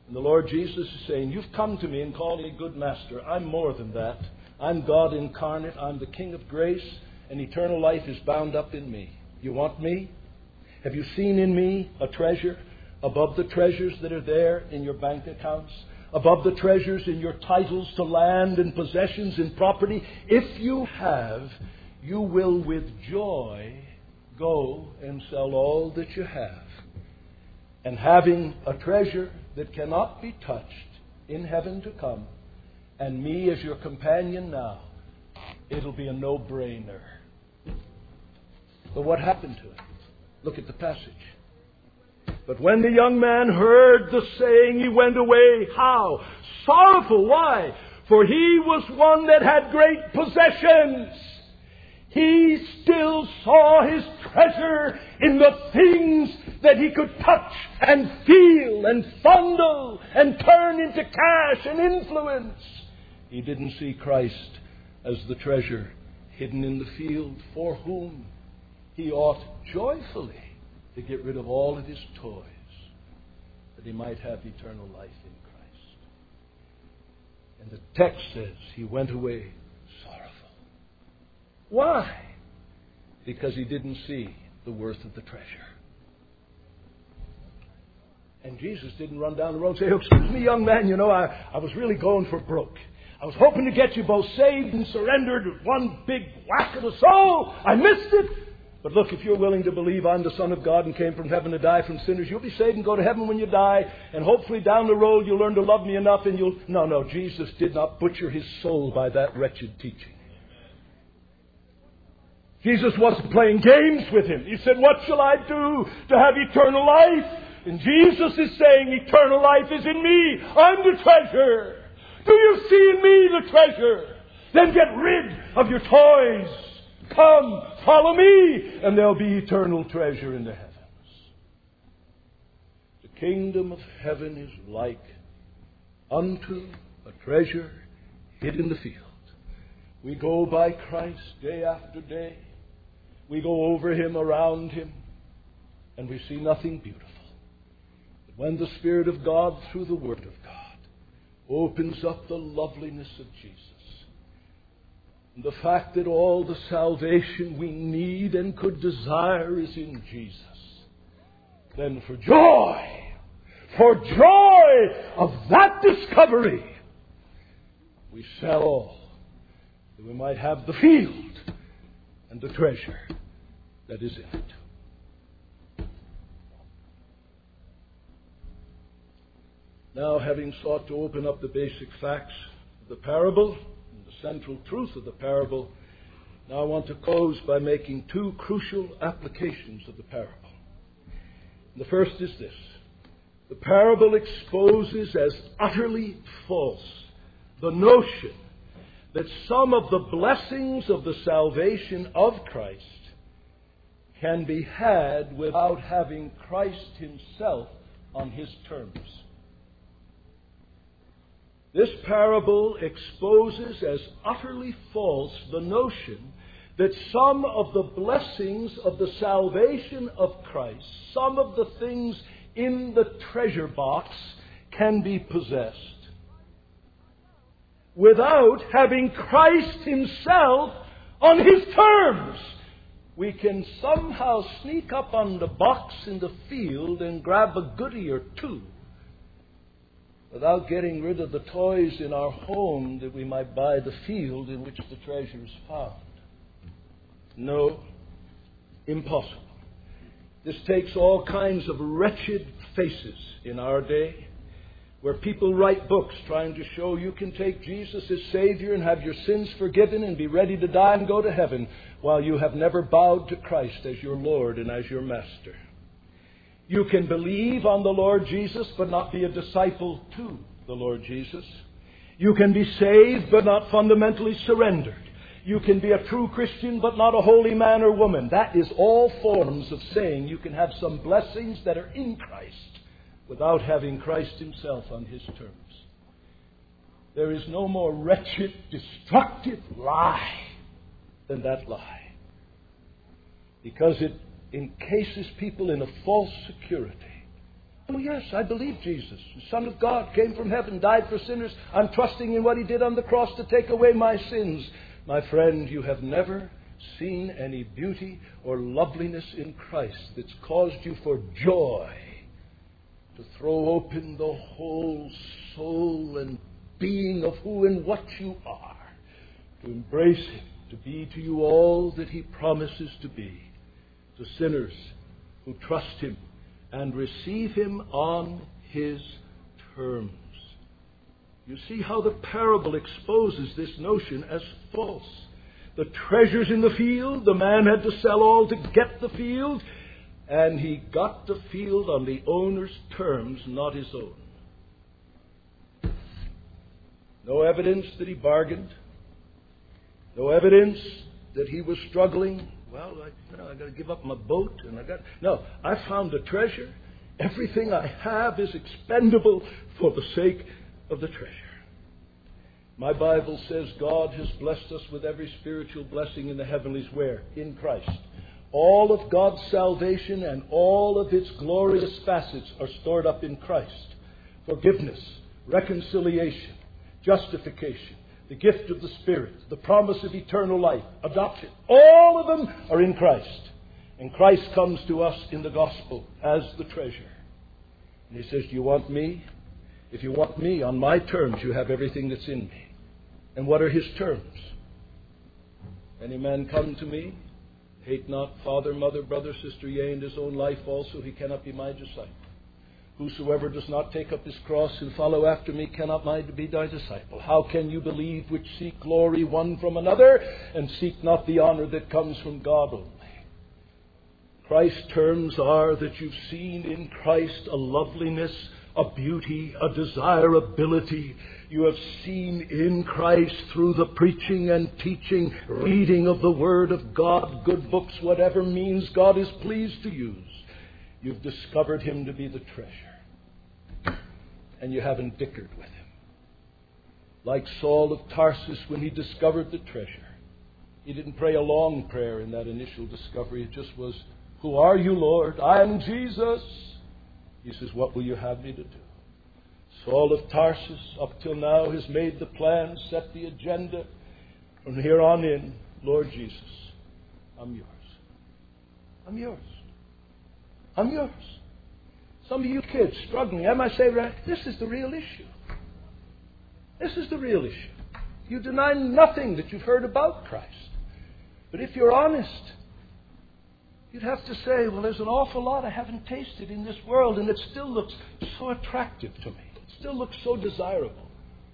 And the Lord Jesus is saying, you've come to me and called me good master. I'm more than that. I'm God incarnate. I'm the King of grace. And eternal life is bound up in me. You want me? Have you seen in me a treasure above the treasures that are there in your bank accounts? Above the treasures in your titles to land and possessions and property? If you have, you will with joy go and sell all that you have. And having a treasure that cannot be touched in heaven to come, and me as your companion now, it'll be a no-brainer. But what happened to it? Look at the passage. But when the young man heard the saying, he went away. How? Sorrowful. Why? For he was one that had great possessions. He still saw his treasure in the things that he could touch and feel and fondle and turn into cash and influence. He didn't see Christ as the treasure hidden in the field, for whom he ought joyfully to get rid of all of his toys, that he might have eternal life in Christ. And the text says he went away sorrowful. Why? Because he didn't see the worth of the treasure. And Jesus didn't run down the road and say, oh, excuse me, young man, you know, I, I was really going for broke. I was hoping to get you both saved and surrendered with one big whack of the soul. I missed it. But look, if you're willing to believe I'm the Son of God and came from heaven to die from sinners, you'll be saved and go to heaven when you die. And hopefully down the road you'll learn to love me enough and you'll... No, no, Jesus did not butcher his soul by that wretched teaching. Jesus wasn't playing games with him. He said, what shall I do to have eternal life? And Jesus is saying, eternal life is in me. I'm the treasure. Do you see in me the treasure? Then get rid of your toys. Come, follow me, and there'll be eternal treasure in the heavens. The kingdom of heaven is like unto a treasure hid in the field. We go by Christ day after day. We go over him, around him, and we see nothing beautiful. But when the Spirit of God, through the Word of God, opens up the loveliness of Jesus, and the fact that all the salvation we need and could desire is in Jesus, then for joy, for joy of that discovery, we sell all, that we might have the field and the treasure that is in it. Now, having sought to open up the basic facts of the parable, central truth of the parable, now I want to close by making two crucial applications of the parable. The first is this. The parable exposes as utterly false the notion that some of the blessings of the salvation of Christ can be had without having Christ himself on his terms. This parable exposes as utterly false the notion that some of the blessings of the salvation of Christ, some of the things in the treasure box, can be possessed without having Christ himself on his terms. We can somehow sneak up on the box in the field and grab a goodie or two without getting rid of the toys in our home that we might buy the field in which the treasure is found. No, impossible. This takes all kinds of wretched faces in our day, where people write books trying to show you can take Jesus as Savior and have your sins forgiven and be ready to die and go to heaven, while you have never bowed to Christ as your Lord and as your Master. You can believe on the Lord Jesus but not be a disciple to the Lord Jesus. You can be saved but not fundamentally surrendered. You can be a true Christian but not a holy man or woman. That is all forms of saying you can have some blessings that are in Christ without having Christ himself on his terms. There is no more wretched, destructive lie than that lie, because it encases people in a false security. Oh, yes, I believe Jesus, the Son of God, came from heaven, died for sinners. I'm trusting in what He did on the cross to take away my sins. My friend, you have never seen any beauty or loveliness in Christ that's caused you for joy to throw open the whole soul and being of who and what you are, to embrace Him, to be to you all that He promises to be, to sinners who trust Him and receive Him on His terms. You see how the parable exposes this notion as false. The treasures in the field, the man had to sell all to get the field, and he got the field on the owner's terms, not his own. No evidence that he bargained. No evidence that he was struggling. Well, I, you know, I got to give up my boat, and I got no. I found a treasure. Everything I have is expendable for the sake of the treasure. My Bible says God has blessed us with every spiritual blessing in the heavenlies. Where? In Christ. All of God's salvation and all of its glorious facets are stored up in Christ. Forgiveness, reconciliation, justification, the gift of the Spirit, the promise of eternal life, adoption. All of them are in Christ. And Christ comes to us in the gospel as the treasure. And He says, do you want me? If you want me on my terms, you have everything that's in me. And what are His terms? Any man come to me, hate not father, mother, brother, sister, yea, and his own life also, he cannot be my disciple. Whosoever does not take up his cross and follow after me cannot be thy disciple. How can you believe which seek glory one from another, and seek not the honor that comes from God only? Christ's terms are that you've seen in Christ a loveliness, a beauty, a desirability. You have seen in Christ, through the preaching and teaching, reading of the Word of God, good books, whatever means God is pleased to use. You've discovered Him to be the treasure. And you haven't dickered with Him. Like Saul of Tarsus when he discovered the treasure. He didn't pray a long prayer in that initial discovery. It just was, who are you, Lord? I am Jesus. He says, what will you have me to do? Saul of Tarsus, up till now, has made the plan, set the agenda. From here on in, Lord Jesus, I'm yours. I'm yours. I'm yours. Some of you kids struggling, am I saying right? This is the real issue. This is the real issue. You deny nothing that you've heard about Christ. But if you're honest, you'd have to say, well, there's an awful lot I haven't tasted in this world, and it still looks so attractive to me. It still looks so desirable.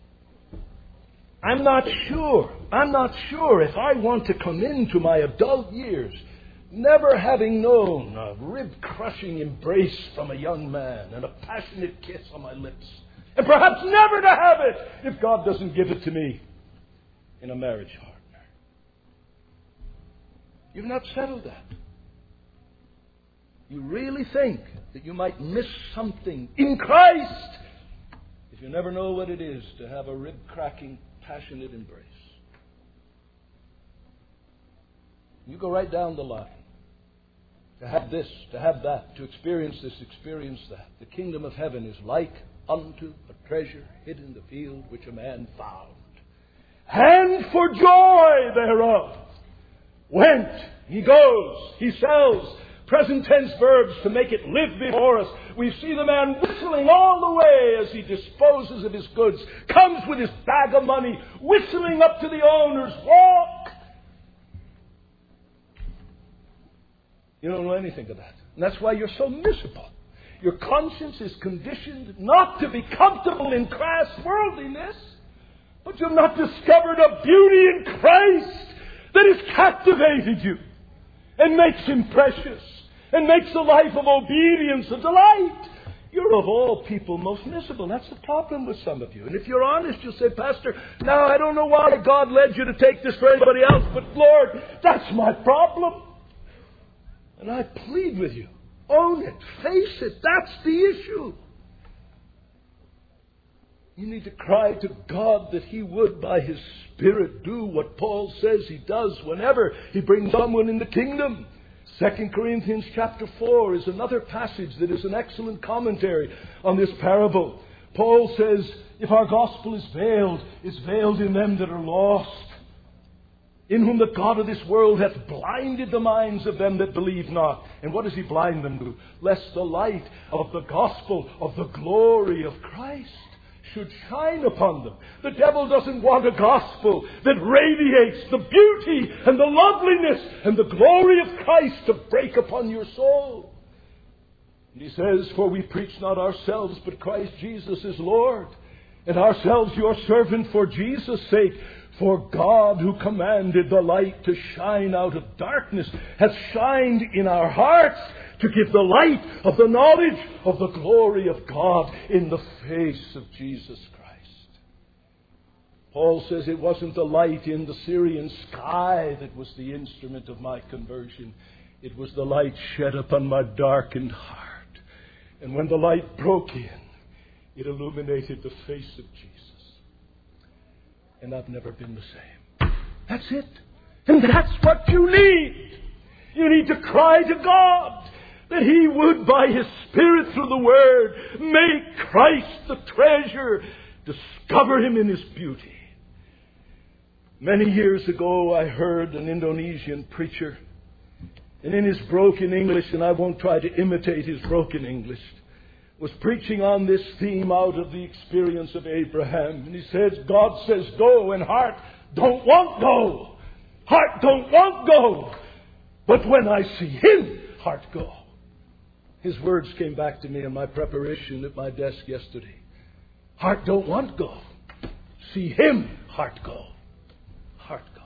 I'm not sure. I'm not sure if I want to come into my adult years never having known a rib-crushing embrace from a young man and a passionate kiss on my lips, and perhaps never to have it if God doesn't give it to me in a marriage partner. You've not settled that. You really think that you might miss something in Christ if you never know what it is to have a rib-cracking, passionate embrace. You go right down the line. To have this, to have that, to experience this, experience that. The kingdom of heaven is like unto a treasure hid in the field which a man found. And for joy thereof went. He goes. He sells. Present tense verbs to make it live before us. We see the man whistling all the way as he disposes of his goods. Comes with his bag of money, whistling up to the owners. Walk! You don't know anything of that. And that's why you're so miserable. Your conscience is conditioned not to be comfortable in crass worldliness, but you've not discovered a beauty in Christ that has captivated you and makes Him precious and makes a life of obedience a delight. You're of all people most miserable. That's the problem with some of you. And if you're honest, you'll say, Pastor, now I don't know why God led you to take this for anybody else, but Lord, that's my problem. And I plead with you, own it, face it. That's the issue. You need to cry to God that He would, by His Spirit, do what Paul says He does whenever He brings someone in the kingdom. Second Corinthians chapter four is another passage that is an excellent commentary on this parable. Paul says, if our gospel is veiled, it's veiled in them that are lost, in whom the God of this world hath blinded the minds of them that believe not. And what does he blind them to? Lest the light of the gospel of the glory of Christ should shine upon them. The devil doesn't want a gospel that radiates the beauty and the loveliness and the glory of Christ to break upon your soul. And he says, for we preach not ourselves, but Christ Jesus is Lord, and ourselves your servant for Jesus' sake. For God, who commanded the light to shine out of darkness, has shined in our hearts to give the light of the knowledge of the glory of God in the face of Jesus Christ. Paul says it wasn't the light in the Syrian sky that was the instrument of my conversion. It was the light shed upon my darkened heart. And when the light broke in, it illuminated the face of Jesus. And I've never been the same. That's it. And that's what you need. You need to cry to God that He would, by His Spirit through the Word, make Christ the treasure. Discover Him in His beauty. Many years ago, I heard an Indonesian preacher, and in his broken English, and I won't try to imitate his broken English, was preaching on this theme out of the experience of Abraham. And he says, God says go, and heart don't want go. Heart don't want go. But when I see Him, heart go. His words came back to me in my preparation at my desk yesterday. Heart don't want go. See Him, heart go. Heart go.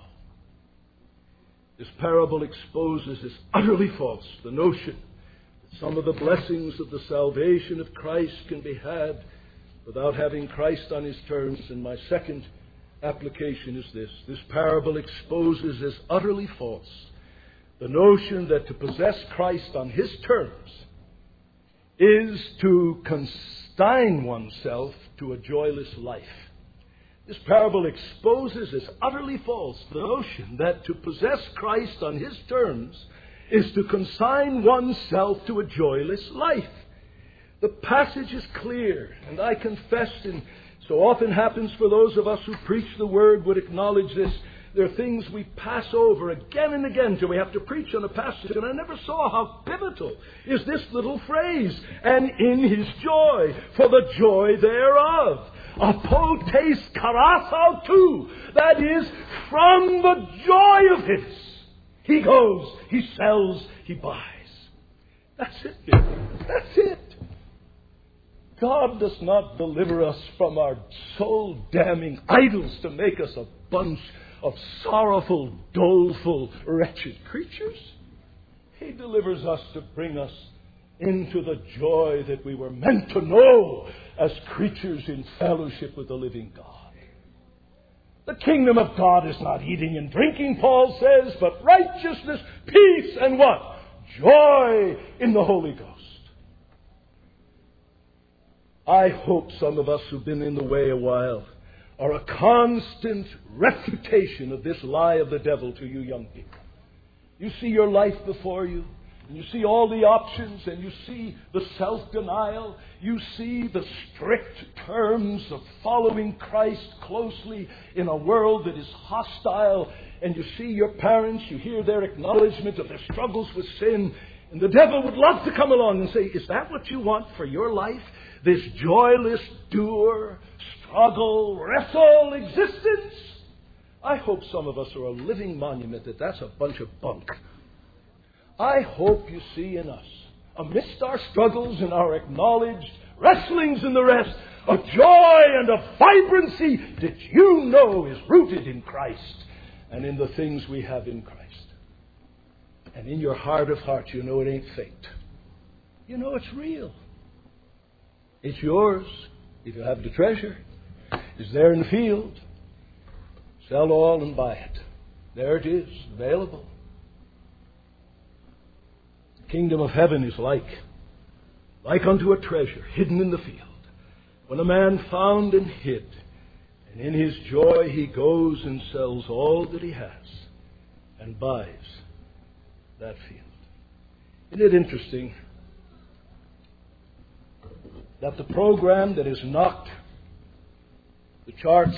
This parable exposes as utterly false the notion some of the blessings of the salvation of Christ can be had without having Christ on His terms. And my second application is this. This parable exposes as utterly false the notion that to possess Christ on His terms is to consign oneself to a joyless life. This parable exposes as utterly false the notion that to possess Christ on His terms is to consign oneself to a joyless life. The passage is clear, and I confess, and so often happens for those of us who preach the Word would acknowledge this, there are things we pass over again and again till we have to preach on a passage, and I never saw how pivotal is this little phrase, and in His joy, for the joy thereof. Apotes karasau tu, that is, from the joy of His. He goes, He sells, He buys. That's it. That's it. God does not deliver us from our soul-damning idols to make us a bunch of sorrowful, doleful, wretched creatures. He delivers us to bring us into the joy that we were meant to know as creatures in fellowship with the living God. The kingdom of God is not eating and drinking, Paul says, but righteousness, peace, and what? Joy in the Holy Ghost. I hope some of us who've been in the way a while are a constant refutation of this lie of the devil to you young people. You see your life before you, and you see all the options, and you see the self-denial. You see the strict terms of following Christ closely in a world that is hostile. And you see your parents, you hear their acknowledgement of their struggles with sin. And the devil would love to come along and say, is that what you want for your life? This joyless, dour, struggle, wrestle existence? I hope some of us are a living monument that that's a bunch of bunk. I hope you see in us, amidst our struggles and our acknowledged wrestlings and the rest, a joy and a vibrancy that you know is rooted in Christ and in the things we have in Christ. And in your heart of hearts, you know it ain't fake. You know it's real. It's yours if you have the treasure. It's there in the field. Sell all and buy it. There it is, available. The kingdom of heaven is like, like unto a treasure hidden in the field. When a man found and hid, and in his joy he goes and sells all that he has and buys that field. Isn't it interesting that the program that has knocked the charts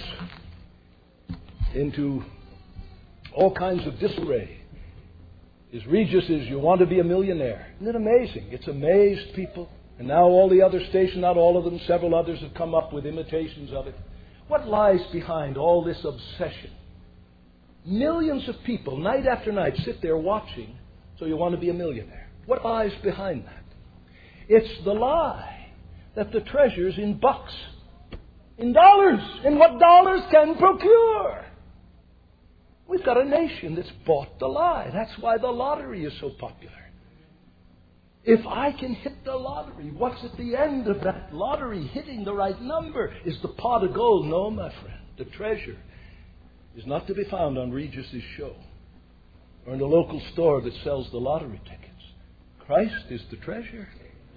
into all kinds of disarray is Regis's You Want to Be a Millionaire? Isn't it amazing? It's amazed people. And now all the other stations, not all of them, several others have come up with imitations of it. What lies behind all this obsession? Millions of people, night after night, sit there watching, so you want to be a millionaire. What lies behind that? It's the lie that the treasure's in bucks, in dollars, in what dollars can procure. We've got a nation that's bought the lie. That's why the lottery is so popular. If I can hit the lottery, what's at the end of that lottery hitting the right number? Is the pot of gold? No, my friend. The treasure is not to be found on Regis's show or in the local store that sells the lottery tickets. Christ is the treasure.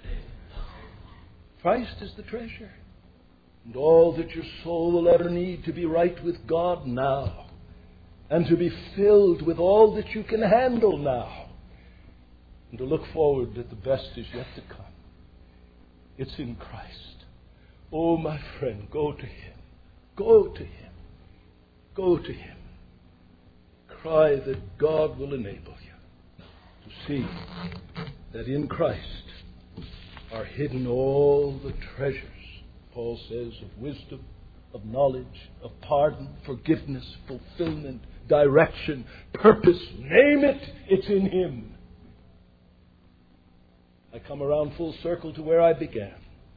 Christ is the treasure. And all that your soul will ever need to be right with God now, and to be filled with all that you can handle now, and to look forward that the best is yet to come. It's in Christ. Oh, my friend, go to Him. Go to Him. Go to Him. Cry that God will enable you to see that in Christ are hidden all the treasures, Paul says, of wisdom, of knowledge, of pardon, forgiveness, fulfillment, direction, purpose. Name it, it's in Him. I come around full circle to where I began.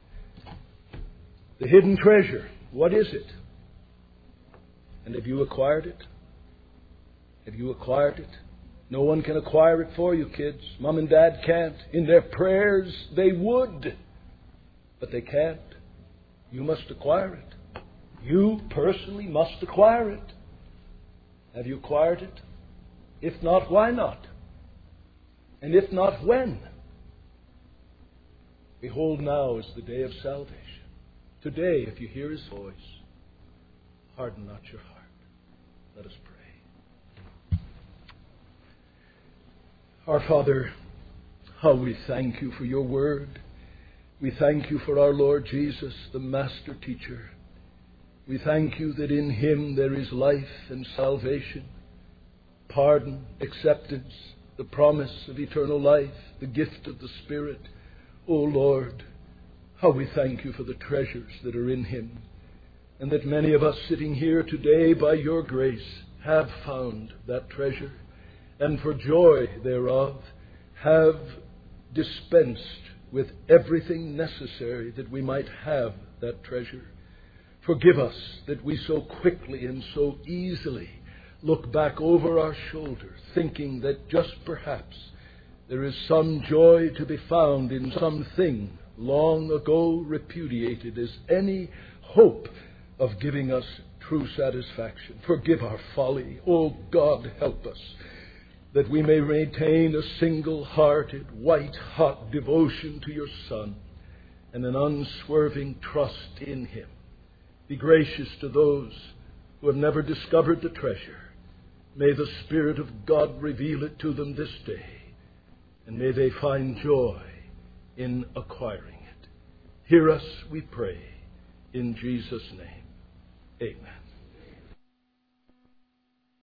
The hidden treasure, what is it? And have you acquired it? Have you acquired it? No one can acquire it for you, kids. Mom and Dad can't. In their prayers, they would. But they can't. You must acquire it. You personally must acquire it. Have you acquired it? If not, why not? And if not, when? Behold, now is the day of salvation. Today, if you hear His voice, harden not your heart. Let us pray. Our Father, how we thank You for Your word. We thank You for our Lord Jesus, the Master Teacher. We thank You that in Him there is life and salvation, pardon, acceptance, the promise of eternal life, the gift of the Spirit. O Lord, how we thank You for the treasures that are in Him, and that many of us sitting here today by Your grace have found that treasure, and for joy thereof have dispensed with everything necessary that we might have that treasure. Forgive us that we so quickly and so easily look back over our shoulder, thinking that just perhaps there is some joy to be found in something long ago repudiated as any hope of giving us true satisfaction. Forgive our folly. Oh God, help us that we may maintain a single-hearted, white-hot devotion to Your Son and an unswerving trust in Him. Be gracious to those who have never discovered the treasure. May the Spirit of God reveal it to them this day, and may they find joy in acquiring it. Hear us, we pray, in Jesus' name. Amen.